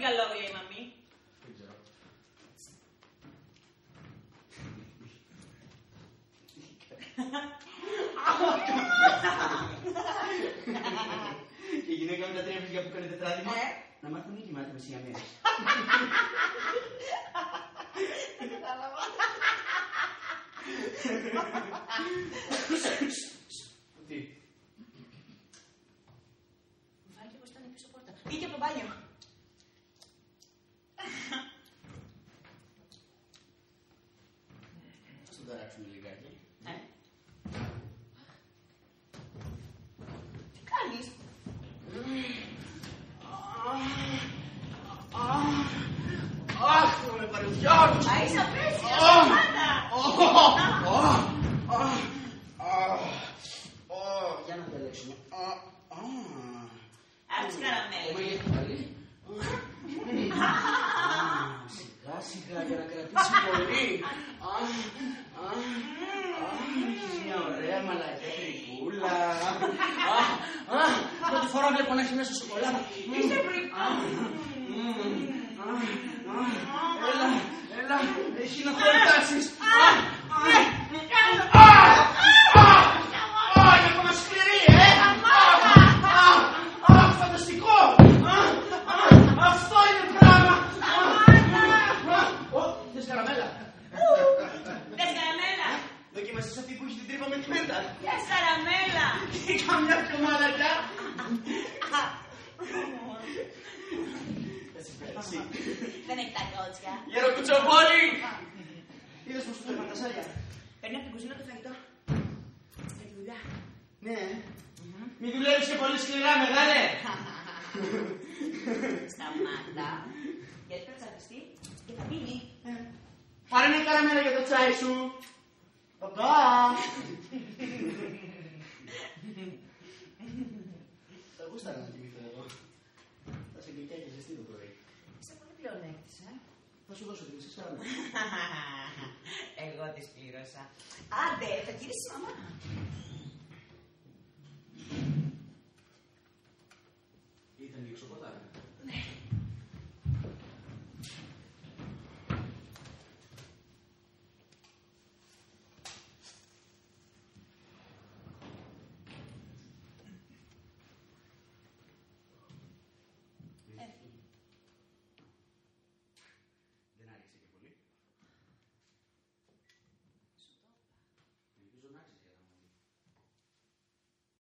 καλόγλια η μαμή. Δεν ξέρω. Και η γυναίκα με τα 3 παιδιά που κάνει τετράδημα να μάθουν να κοιμάται μεσία μέρα. Δεν κατάλαβα. Τι. Μου φάνηκε πως ήταν πίσω πόρτα. Βγήκε από το μπάνιο. Ας τον ταράξουμε λιγάκι. Τι κάνεις? Αχ, με παρουσιάζεις. Α, είσαι απέσια, σταμάτα. Για να διαλέξουμε. Άρχισε καραμέλα. Γιατί πάλι. Σιγά σιγά για να κρατήσει πολύ. Έχεις μια ωραία μαλακιά τρικούλα. Πρώτη φορά βλέπω να έχει μέσα σοκολάτα. Είσαι βρυκό. Έλα, έχει να χορτάσεις. Είναι ακόμα σκληρή, φανταστικό. Αυτό είναι πράγμα. Θες καραμέλα. Θες καραμέλα? Δοκίμασες αυτή που έχει την τρύπα με τη μέντα. Θες καραμέλα? Και καμιά πιο μαλακιά. Δεν έχει τα κότσια. Γεροκουτσοπόλη! Είδες πως του φέρναν τα σάλια. Παίρνει από την κουζίνα το φαγητό. Για τη δουλειά. Ναι. Μη δουλεύεις και πολύ σκληρά, μεγάλε. Σταμάτα. Γιατί πρέπει να ζαλιστεί και θα πίνει. Πάρε μια καραμέλα για το τσάι σου. Παπά. Θα γούσταρα να κοιμηθώ εδώ. Θα σε γλυκιά και ζεστή το πρωί. Είσαι πολύ πλεονέκτης, Θα σου δώσω την μισή σάρμα. Εγώ τις πλήρωσα. Άντε, θα γυρίσει η μαμά. Ήταν λίγο σοκολάτα. Ναι.